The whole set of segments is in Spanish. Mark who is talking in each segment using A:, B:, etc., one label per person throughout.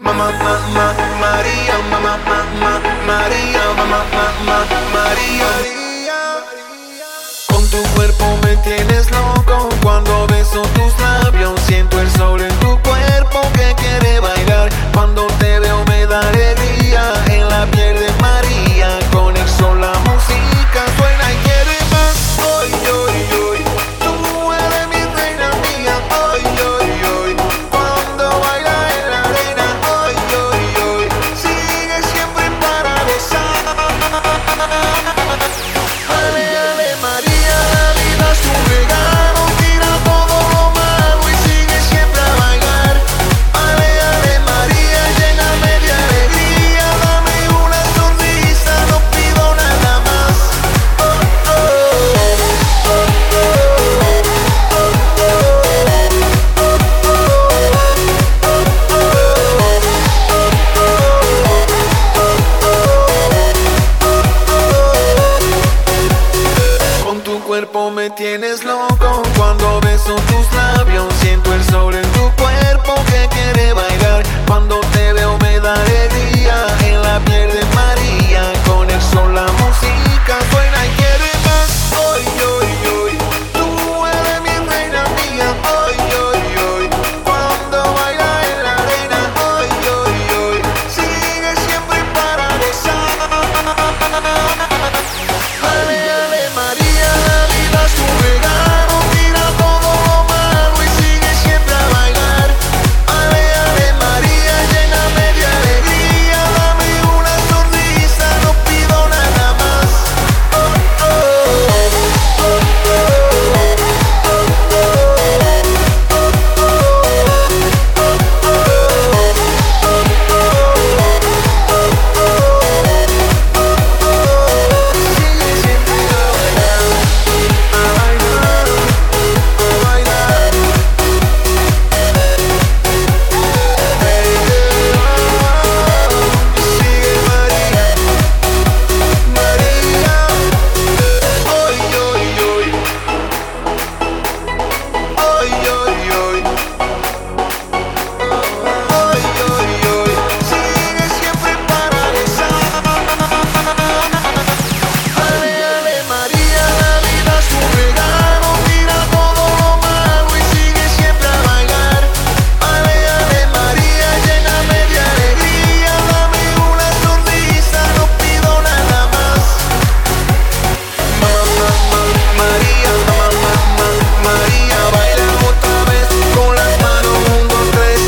A: María, María, María. Con tu cuerpo me tienes loco. Cuando beso tus labios siento el sol en tu cuerpo que quiere bailar. Cuando te veo me da alegría en la piel de María. Con el sol la música suena y quiere más. Hoy, hoy, hoy, tú eres mi reina mía. Hoy, hoy, hoy, cuando baila en la arena. Hoy, hoy, hoy, sigue siempre para gozar. Ale, ale, María, la vida es un regalo. Tira todo lo malo y sigue siempre a bailar. Ale, ale, María, lléname de alegría. Dame una sonrisa, no pido nada más. Oh, Con tu cuerpo me tienes loco. Cuando beso tus labios siento el sol en tu cuerpo que quiere bailar. Cuando te veo me da alegría en la piel de María. Con el sol la música suena y quiere más. Hoy, hoy, hoy, tú eres mi reina mía. Hoy, hoy, hoy, cuando baila en la arena. Hoy, hoy, hoy, sigue siempre para gozar. Ale, ale, María, la vida es un regalo. Tira todo lo malo y sigue siempre a bailar. Ale, ale, María, lléname de alegría. Dame una sonrisa, no pido nada más. Sigue siempre a bailar, a bailar, a bailar. Sigue María, María. Hoy, hoy, hoy, hoy, hoy, hoy, hoy, hoy, hoy, sigue siempre para gozar. Ale, ale, María, la vida es un regalo. Tira todo lo malo y sigue siempre a bailar. Ale, ale, María, lléname de alegría. Dame una sonrisa, no pido nada más. María, María, baila otra vez con las manos, 1, 2, 3.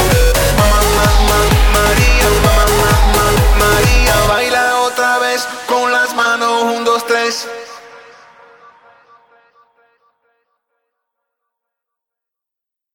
A: María, María, baila otra vez con las manos, 1, 2, 3.